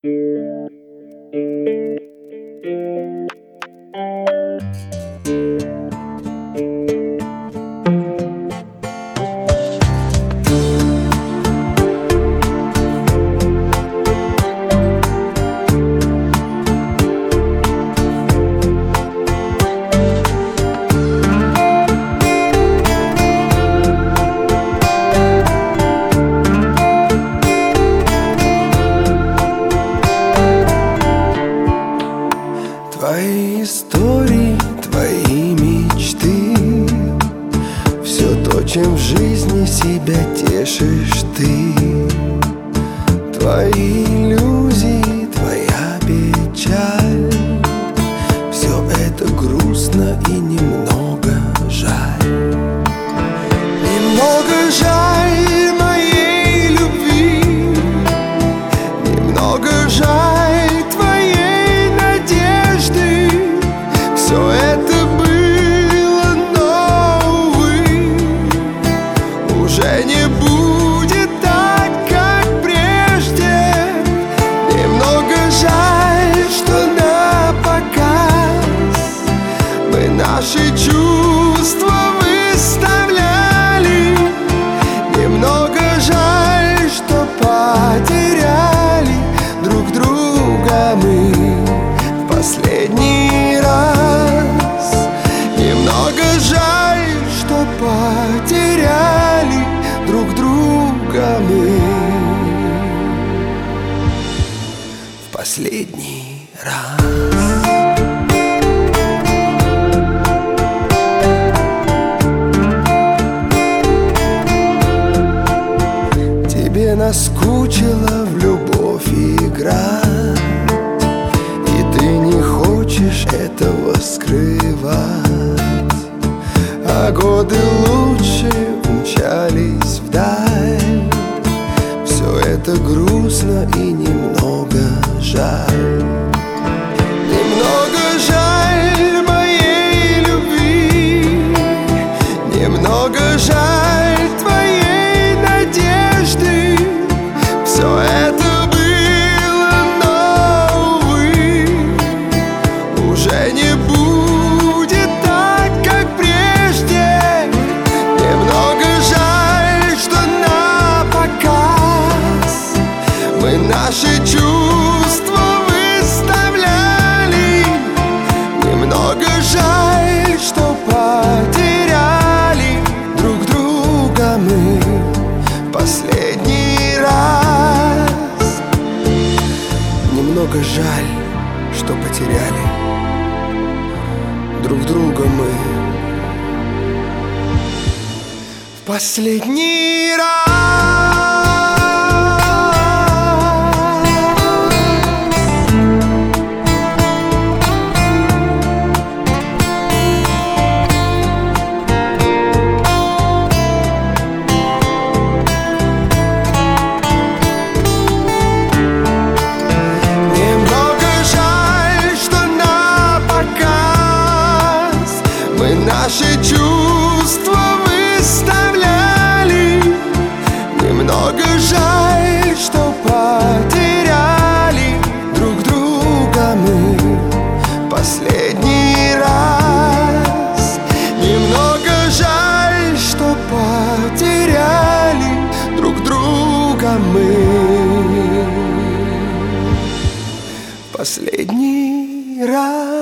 Твои истории, твои мечты, все то, чем в жизни себя тешишь ты. Твои иллюзии, твоя печаль, все это грустно и немного жаль. Немного жаль моей любви, немного жаль твоей надежды. Все это было, но, увы, уже не будет так, как прежде. Немного жаль, что на показ мы наши чувства выставляли. Немного жаль, что потеряли друг друга мы в последний раз. Немного жаль, что потеряли друг друга мы в последний раз. Тебе наскучило в любовь играть, и ты не хочешь этого скрывать. А годы лучше умчались вдаль. Все это грустно и немного жаль. Немного жаль моей любви, немного жаль твоей надежды. Все это было, но, увы, уже не будет так, как прежде. Немного жаль, что на показ мы наши чувства выставляли. Немного жаль, что потеряли друг друга мы в последний раз. Немного жаль, что потеряли друг друга мы в последний раз. Наши чувства выставляли. Немного жаль, что потеряли друг друга мы последний раз. Немного жаль, что потеряли друг друга мы последний раз.